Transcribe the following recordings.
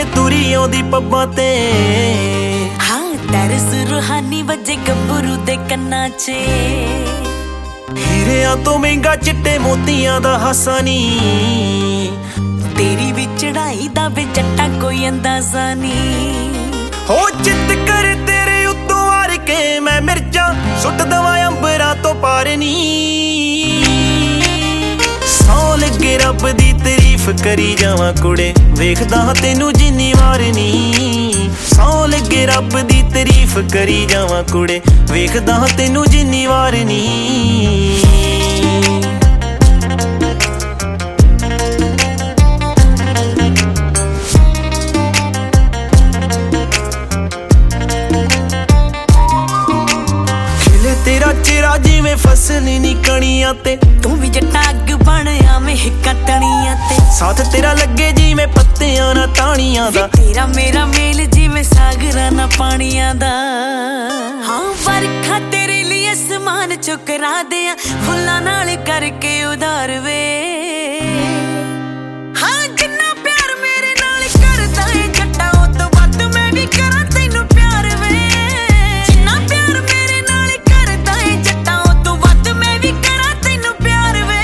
ਤੁਰੀ ਆਉਂਦੀ ਪੱਬਾਂ ਤੇ। ਹਾਂ ਤਰਸ ਰੂਹਾਨੀ ਵੱਜੇ ਗੱਭਰੂ ਦੇ ਕੰਨਾਂ 'ਚ। ਹੀਰਿਆਂ ਤੋਂ ਮਹਿੰਗਾ ਚਿੱਟੇ ਮੋਤੀਆਂ ਦਾ ਹਾਸਾ ਨੀ। ਤੇਰੀ ਵੀ ਚੜਾਈ ਦਾ ਵੇ ਜੱਟਾ ਕੋਈ ਅੰਦਾਜ਼ਾ ਨੀ। ਹੋ ਚਿੱਤ ਕਰ ਤੇਰੇ ਉੱਤੋਂ ਵਾਰ ਕੇ ਮੈਂ ਮਿਰਚਾਂ ਸੁੱਟ ਦਵਾਂ ਅੰਬਰਾਂ ਤੋਂ ਪਾਰ ਨੀ। ਸੌ ਲੱਗੇ ਰੱਬ ਦੀ ਤਾਰੀਫ ਕਰੀ ਜਾਵਾਂ ਕੁੜੇ, ਵੇਖਦਾ ਹਾਂ ਤੈਨੂੰ ਜਿੰਨੀ ਵਾਰ ਨੀ। ਸੌ ਲੱਗੇ ਰੱਬ ਦੀ ਤਾਰੀਫ ਕਰੀ ਜਾਵਾਂ ਕੁੜੇ, ਵੇਖਦਾ ਹਾਂ ਤੈਨੂੰ ਜਿੰਨੀ ਵਾਰ ਨੀ। ਤੇਰਾ ਚਿਹਰਾ ਜਿਵੇਂ ਫਸਲ ਨੀ ਕਣੀਆਂ ਤੇ, ਤੂੰ ਵੀ ਜੱਟਾ ਅੱਗ ਬਣ ਆਵੇਂ ਕੱਟਣੀਆਂ ਤੇ। ਸਾਥ ਤੇਰਾ ਲੱਗੇ ਜਿਵੇਂ ਪੱਤਿਆਂ ਨਾ ਤਾਣੀਆਂ ਦਾ। ਤੇਰਾ ਮੇਰਾ ਮੇਲ ਜਿਵੇਂ ਸਾਗਰਾਂ ਨਾ ਪਾਣੀਆਂ ਦਾ। ਹਾਂ ਵਰਖਾ ਤੇਰੇ ਲਈ ਅਸਮਾਨ ਚੋਂ ਕਰਾ ਦਿਆਂ, ਫੁੱਲਾਂ ਨਾਲ ਕਰਕੇ ਉਧਾਰ ਵੇ। ਹਾਂ ਜਿੰਨਾ ਪਿਆਰ ਮੇਰੇ ਨਾਲ ਕਰਦਾ ਏ ਜੱਟਾ, ਉਹ ਤੋਂ ਵੱਧ ਮੈਂ ਵੀ ਕਰਾਂ ਤੈਨੂੰ ਪਿਆਰ ਵੇ। ਜਿੰਨਾ ਪਿਆਰ ਮੇਰੇ ਨਾਲ ਕਰਦਾ ਏ ਜੱਟਾ, ਉਹ ਤੋਂ ਵੱਧ ਮੈਂ ਵੀ ਕਰਾਂ ਤੈਨੂੰ ਪਿਆਰ ਵੇ।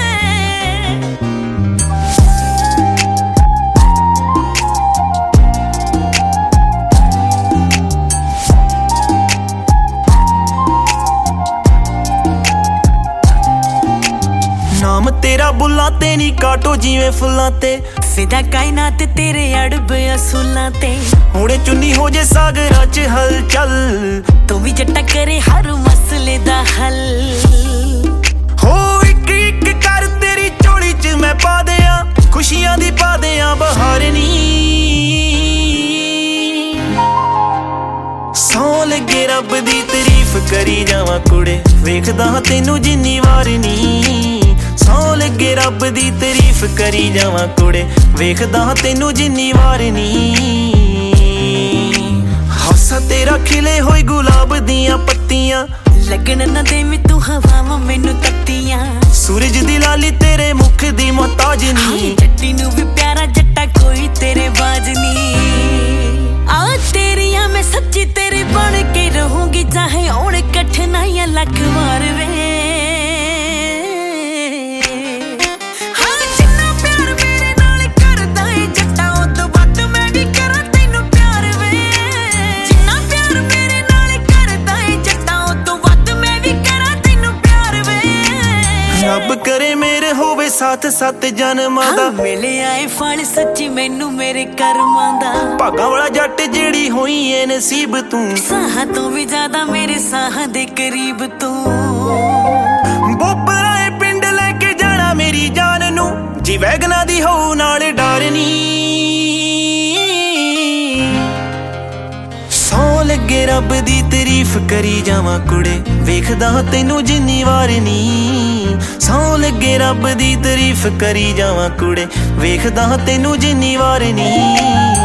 ਨਾਮ ਤੇਰਾ ਬੁੱਲਾਂ ਤੇ ਨੀ ਕਾਟੋ ਜਿਵੇਂ ਫੁੱਲਾਂ ਤੇ, ਫਿਦਾ ਕਾਇਨਾਤ ਤੇਰੇ ਅੜਬ ਅਸੂਲਾਂ ਤੇ। ਹੁਣੇ ਚੁੰਨੀ ਹੋ ਜੇ ਸਾਗਰਾਂ 'ਚ ਹਲਚਲ, ਤੂੰ ਵੀ ਜੱਟਾ ਕਰੇ ਹਰ ਮਸਲੇ ਦਾ ਹੱਲ। ਹੋ ਇੱਕ ਇੱਕ ਕਰ ਤੇਰੀ ਝੋਲੀ 'ਚ ਮੈਂ ਪਾ ਦਿਆਂ, ਖੁਸ਼ੀਆਂ ਦੀ ਪਾ ਦਿਆਂ ਬਹਾਰ ਨੀ। ਸੌ ਲੱਗੇ ਰੱਬ ਦੀ ਤਾਰੀਫ ਕਰੀ ਜਾਵਾਂ ਕੁੜੇ, ਵੇਖਦਾ ਹਾਂ ਤੈਨੂੰ ਜਿੰਨੀ ਵਾਰ ਨੀ। ਸੌ ਲੱਗੇ ਰੱਬ ਦੀ ਤਾਰੀਫ ਕਰੀ ਜਾਵਾਂ ਕੁੜੇ, ਵੇਖਦਾ ਹਾਂ ਤੈਨੂੰ ਜਿੰਨੀ ਵਾਰ ਨੀ। ਹਾਸਾ ਤੇਰਾ ਖਿਲੇ ਹੋਏ ਗੁਲਾਬ ਦੀਆਂ ਪੱਤੀਆਂ, ਲੱਗਣ ਨਾ ਦੇਵੀਂ ਤੂੰ ਹਵਾਵਾਂ ਮੈਨੂੰ ਤੱਤੀਆਂ। ਸੂਰਜ ਦੀ ਲਾਲੀ ਤੇਰੇ ਮੁਖ ਦੀ ਮੁਹਤਾਜ ਨੀ। ਜੱਟੀ ਨੂੰ ਵੀ ਪਿਆਰਾ ਜੱਟਾ ਕੋਈ ਤੇਰੇ ਬਾਜ ਨੀ। ਆ ਤੇਰੀਆਂ ਮੈਂ ਸੱਚੀ ਤੇਰੀ ਬਣ ਕੇ ਰਹੂੰਗੀ, ਚਾਹੇ ਹੁਣ ਕਠਿਨਾਈਆਂ ਲੱਖ ਵਾਰ ਵੇ। ਰੱਬ ਕਰੇ ਮੇਰੇ ਹੋਵੇ ਸਾਥ ਸੱਤ ਜਨਮਾਂ ਦਾ, ਮਿਲਿਆ ਏ ਫਲ ਸੱਚੀ ਮੈਨੂੰ ਮੇਰੇ ਕਰਮਾਂ ਦਾ। ਭਾਗਾਂ ਵਾਲਾ ਜੱਟ ਜਿਹੜੀ ਹੋਈ ਏ ਨਸੀਬ ਤੂੰ, ਸਾਹਾਂ ਤੋਂ ਵੀ ਜ਼ਿਆਦਾ ਮੇਰੇ ਸਾਹਾਂ ਦੇ ਕਰੀਬ ਤੂੰ। ਬੋਪਰਾ ਏ ਪਿੰਡ ਲੈ ਕੇ ਜਾਣਾ ਮੇਰੀ ਜਾਨ ਨੂੰ, ਜੀ ਵੈਗਨਾਂ ਦੀ ਹੋਊ ਨਾਲ ਡਰਨੀ। ਸੌ ਲੱਗੇ ਰੱਬ ਦੀ ਤਾਰੀਫ ਕਰੀ ਜਾਵਾਂ ਕੁੜੇ, ਵੇਖਦਾ ਤੈਨੂੰ ਜਿੰਨੀ ਵਾਰ ਨੀ। ਸੌ ਲੱਗੇ ਰੱਬ ਦੀ ਤਾਰੀਫ ਕਰੀ ਜਾਵਾਂ ਕੁੜੇ, ਵੇਖਦਾ ਤੈਨੂੰ ਜਿੰਨੀ ਵਾਰ ਨੀ।